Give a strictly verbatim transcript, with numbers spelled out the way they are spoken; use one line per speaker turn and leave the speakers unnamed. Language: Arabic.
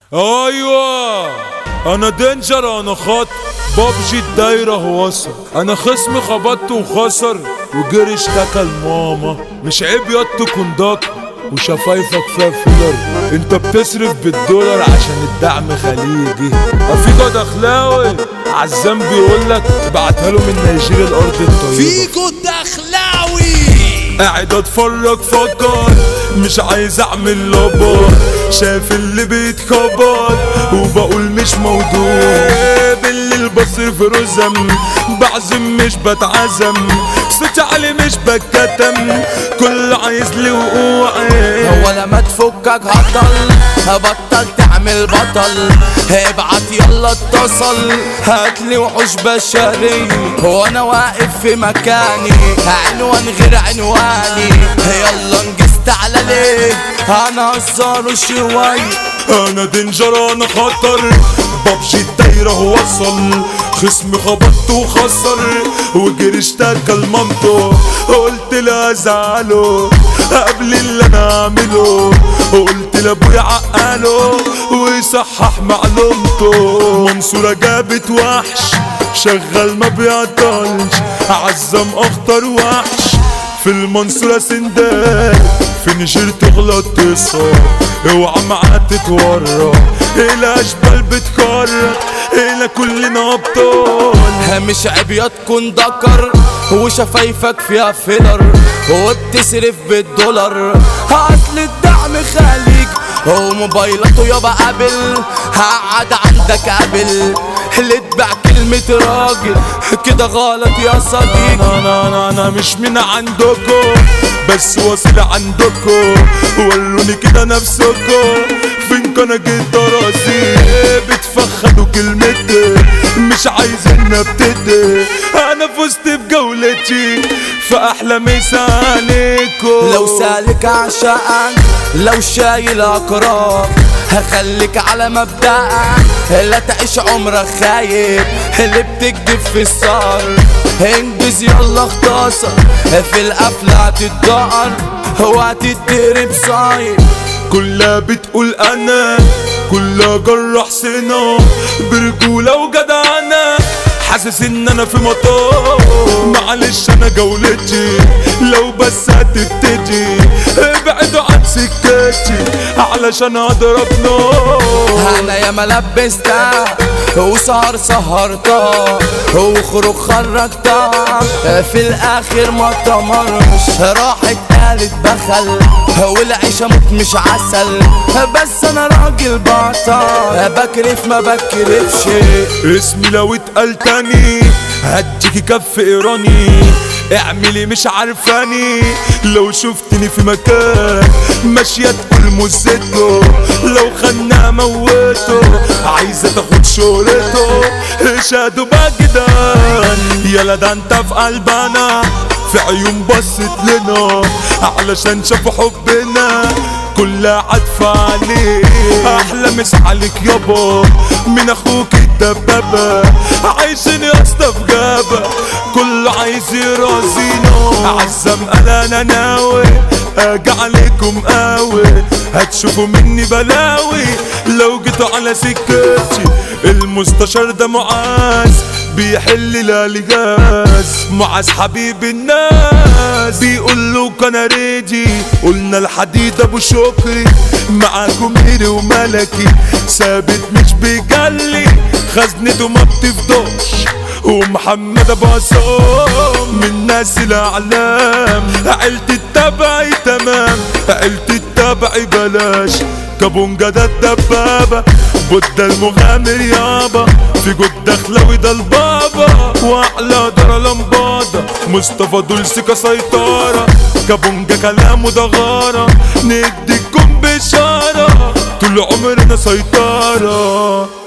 ايوه انا دينجر، انا خط بابجي الدايرة وصل. انا خصمي خبطته وخسر وجري اشتكى لماما. مش عيب ياض تكون دكر وشفايفك فيها فيلر. انت بتصرف بالدولار عشان الدعم خليجي. افيكو دخلاوي عزام بيقولك ابعتها له من نيجيريا الارض الطيبة.
فيكو دخلاوي
قاعد اتفرج فكر مش عايز اعمل لبر. شايف اللي بيتخبط وبقول مش موضوع. بالليل بصرف رزم بعزم مش بتعزم. صوتي عالي مش بتكتم كل عايز لي وقوعي.
هو لما تفكك هطل هبطل تعمل بطل. ابعت يلا اتصل هاتلي وحوش بشري. هو انا واقف في مكاني عنوان غير عنواني. يلا انجزت على ليه انا هزار شوي.
انا دينجر انا خطر بابجي الدايرة وصل. خصمي خبطته وخسر وجري اشتكى لمامته. قلت لا ازعله قبل اللي انا اعمله. قلت لابويا عقله ويصحح معلومته. منصورة جابت وحش شغال ما بيعطلش. عزام اخطر وحش في المنصورة سندال. في نيجير تغلط تصاب اوعى معاه تتورط. الاشبال بتكرر الى كلنا ابطال.
مش عيب يا تكون ذكر وشفايفك فيها فيلر وبتصرف بالدولار. اصل الدعم خليج وموبايلاته يابا قابل. هقعد عندك قابل اللي تباع كلمة راجل كده غلط يا صديقي.
انا انا انا, أنا مش من عندكم بس واصل عندكم. وروني كده نفسكم فين كان جيت راسي. بتفخدوا كلمتي مش عايزين نبتدي. انا فزت بجولتي في احلى مسانيكو.
لو سالك عشقك لو شايل اقرار هخليك على مبدأك. لا تعيش عمرك خايب اللي بتكدب في الصار. انجز يلا اختصر في القفلة هتتدقر وهتتضرب صايم.
كلها بتقول انا كلها جرح سنة برجولة وجدعنة. حاسس ان انا في مطار معلش انا جولتي لو بس هتبتدي. ابعدوا عن سكتي علشان اضرب نار.
انا يا ملبستها وسهر سهرتها وخروج خرجتها. في الاخر ما تمرش راحت قالت بخل والعيشة موت مش عسل. بس انا راجل بطل بكرف ما بكرفش.
اسمي لو اتقال تاني هديكي كف ايراني. اعملي مش عارفاني لو شفتني في مكان ماشية تقول مزته. لو خنا موته عايزة تاخد شهرته. شادو باجدان يلا ده انت في قلبنا. في عيون بصت لنا علشان شافوا حبنا كلها عطفة عليك. احلى مسا عليك يابا من اخوك الدبابة. عايشين يا اسطى في جابة كله عايز يرازينا. عزام قال انا ناوي اجي عليكم قوي. هتشوفوا مني بلاوي لو جيتوا على سكتي. المستشار ده معاذ بيحل لالجاز. معاذ حبيب الناس بيقول له كان ريدي. قلنا الحديد ابو شكري معاكم هيري وملكي. ثابت مش بيجلي خزنته ما بتفضوش. ومحمد ابو عصام من ناس الاعلام. عيلتي التبعي تمام عيلتي التبعي بلاش. كابونجا ده الدبابة بودة المغامر يابا. في جود دخلاوي ده البابا واعلى دار لمبادة. مصطفى دول سكة سيطرة كابونجا كلامه ده غارة. نديكم بشارة طول عمرنا سيطرة.